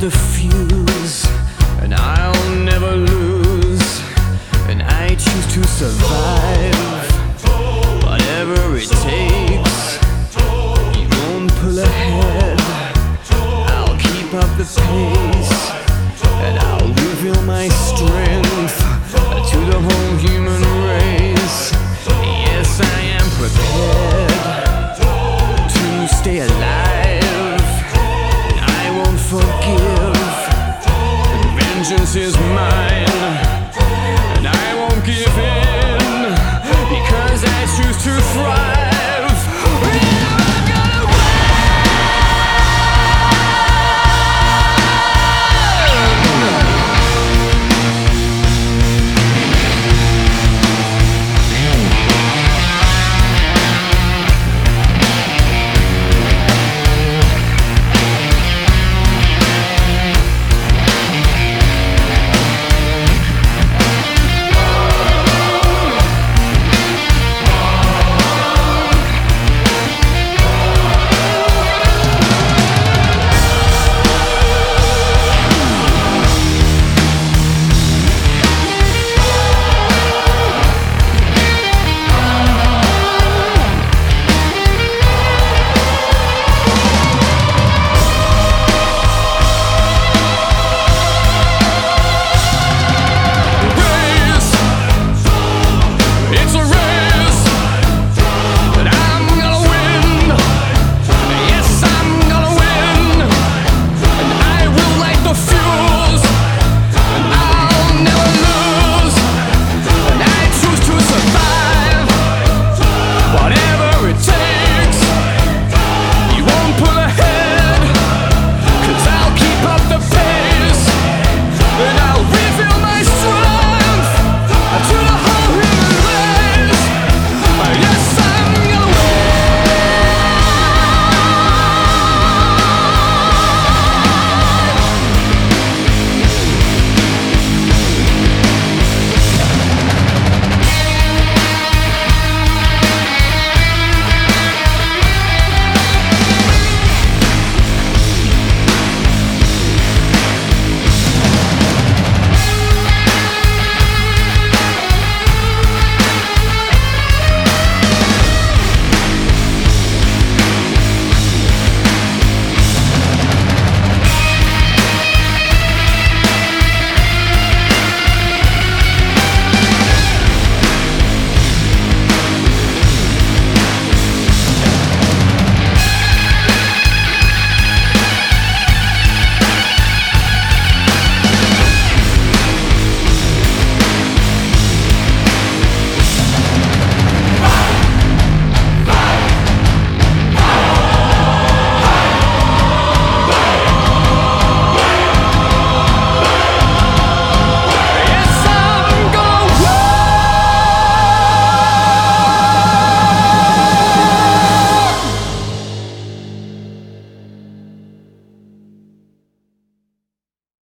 the fuse, and I'll never lose, and I choose to survive, whatever it takes. You won't pull ahead, I'll keep up the pace, and I'll reveal my strength to the whole human race. Yes, I am prepared to stay alive, and I won't forgive, and vengeance is mine.